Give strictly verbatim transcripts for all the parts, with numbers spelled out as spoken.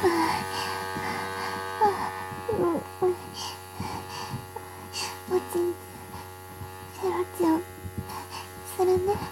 おちんセロチンするね。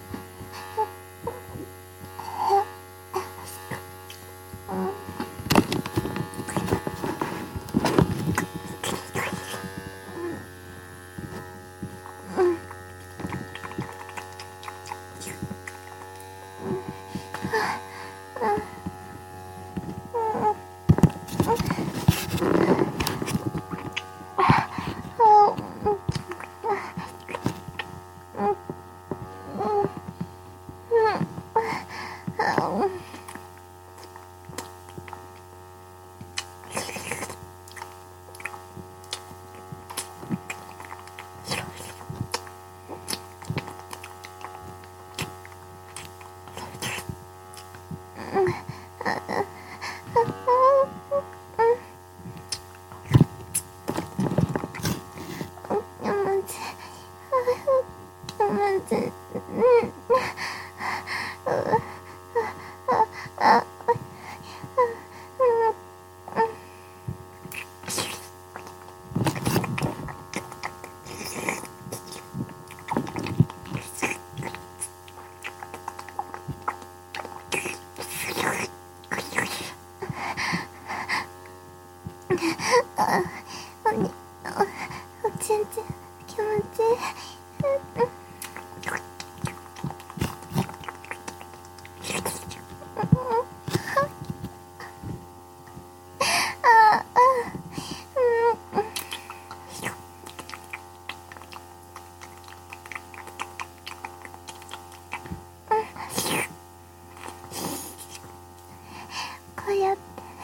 こうやって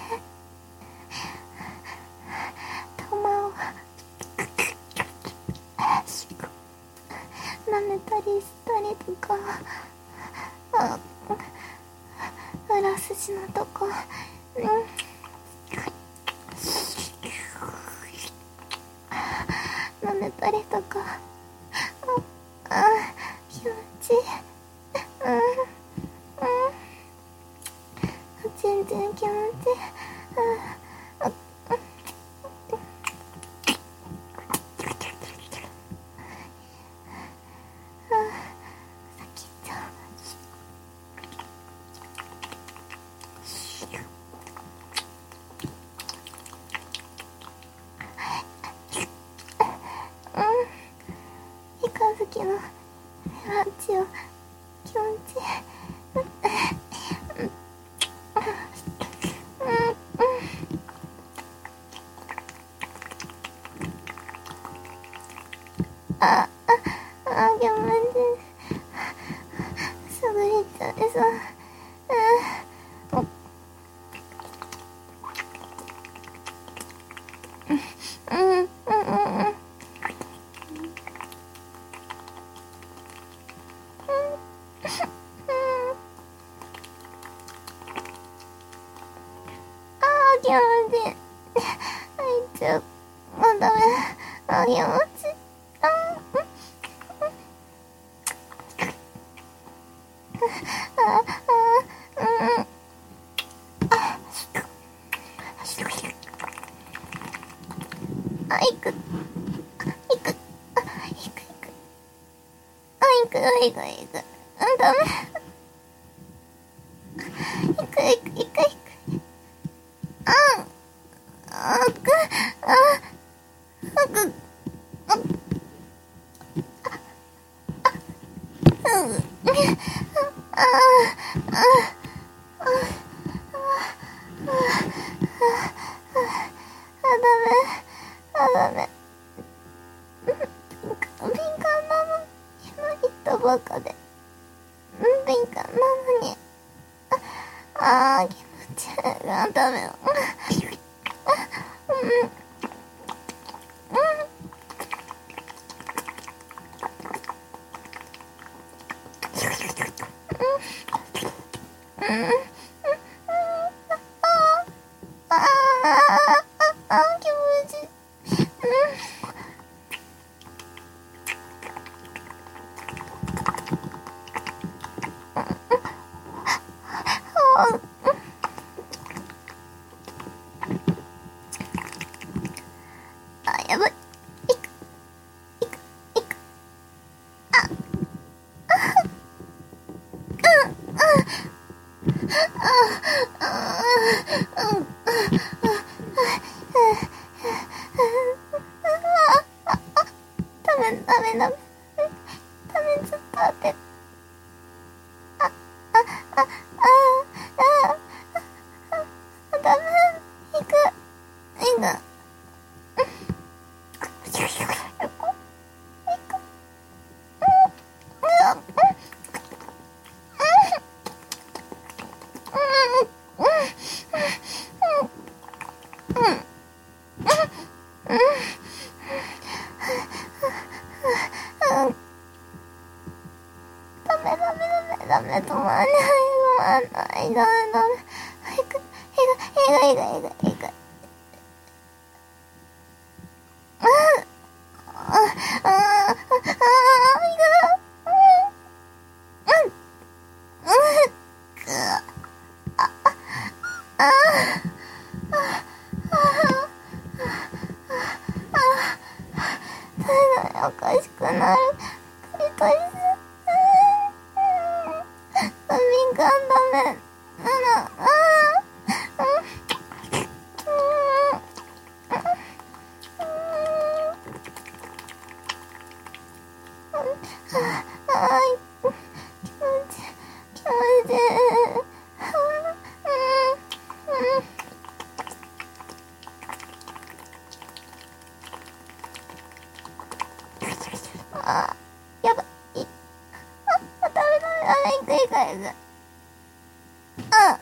玉を舐めたりしたりとか、あ裏筋のとこ、うん、舐めたりとか、ああ気持ちいい、うんうん全然気持ちいい、ああ三日月のランチを気持ちいい。あ、あ、あ、気持ちいい。すぐ行っちゃいそう。うん、うん、うん、うん。気持ちいい。はい、ちょっと、もうダメ。あ、気持ちいい。あ、あ、あ、うん。あ、いく。いく。いく、いく。あ、いく、いく、いく。うん、ダメ。いく、いく、いく、いく。あ、あく、あ、あく、あ、あ、うん、あ、あ、あ、ダメ、あ、ダメ。敏感なの、今言ったばかで。敏感なのに。あ、あ、気持ちいい。あ、ダメ。うん。 ダメダメダメダメ、止まんない、止まんない、ダメダメ。早く、えが、えが、えが、えが、えが。ああ、ああ、ああ、ああ、いが、うん、うん、うん、く、あ、あ、あ、あ、あ、あ、あ、おかしくなる。クリトリス。うん、敏感ダメ。なな、ああ、うん、あい、気持ち、気持ち、うん、あ、やばい、あ、ダメダメダメ、いくいくいく、あ、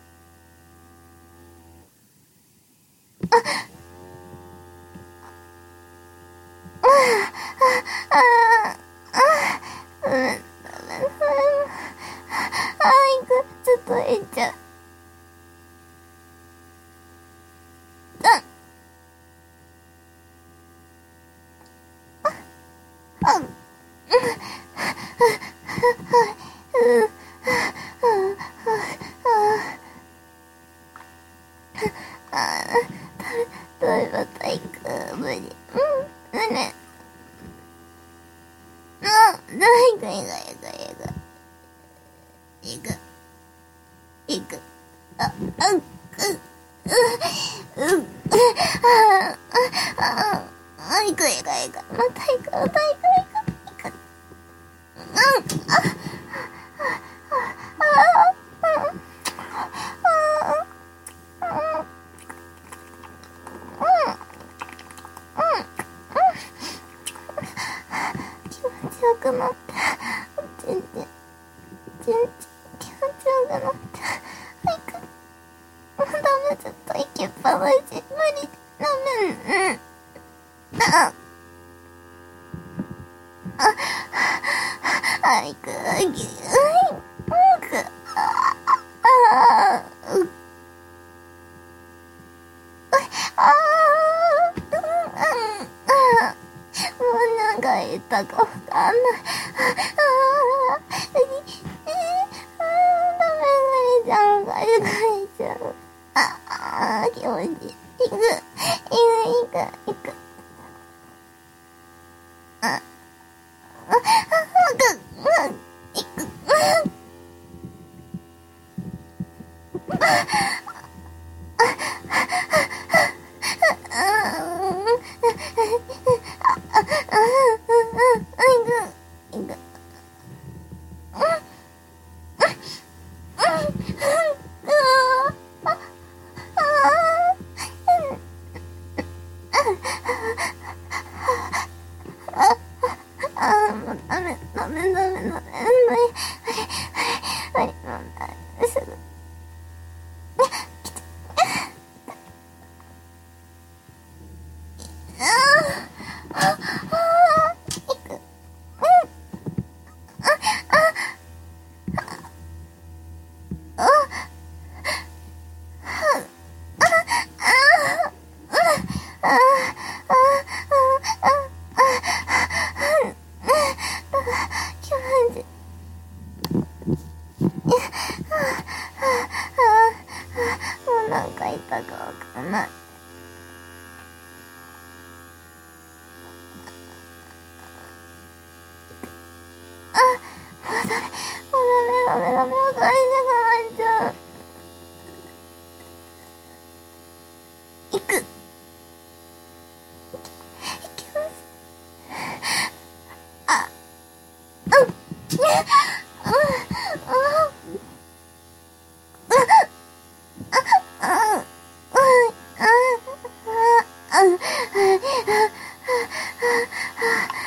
あ、あ、うん、ダメ、ダメ、あ、いく、ちょっといっちゃう。あ、うん、うん、あ、どういうこといく、無理。うん、無理。あ、どういくいくいくいく。いく。いく。あ、あ、う、う、う、う、あ、あ、あ、いくいくいく。またいく、またいくいく。いく。うん、あ、気持ちよくなって。全然、全然気持ちよくなって。はいく。もうダメ、ずっと行きっぱなし。無理。ダメ。うん。あ、あ、あ、いく、いく、いく、あ、あ、う、あ、うん、うん、あ、もうなんか言ったかわかんない。あ、あ、え、え、あ、ダメ、無理じゃん、無理、無理じゃん。あ、あ、気持ちいい。いく、いく、いく、いく。あ、あ、あ、く、うん、いく、うん。ダメ、ダメ、ダメ、ダメ、無理、無理、無理、無理、無理、すぐ。気持ちいい。もう何回言ったかわかんない。あ、もうダメ、もうダメ、ダメ、ダメ、おかわりなくなっちゃう。行く。行きます。あ、うん、うん、うん、うん、うん、うん、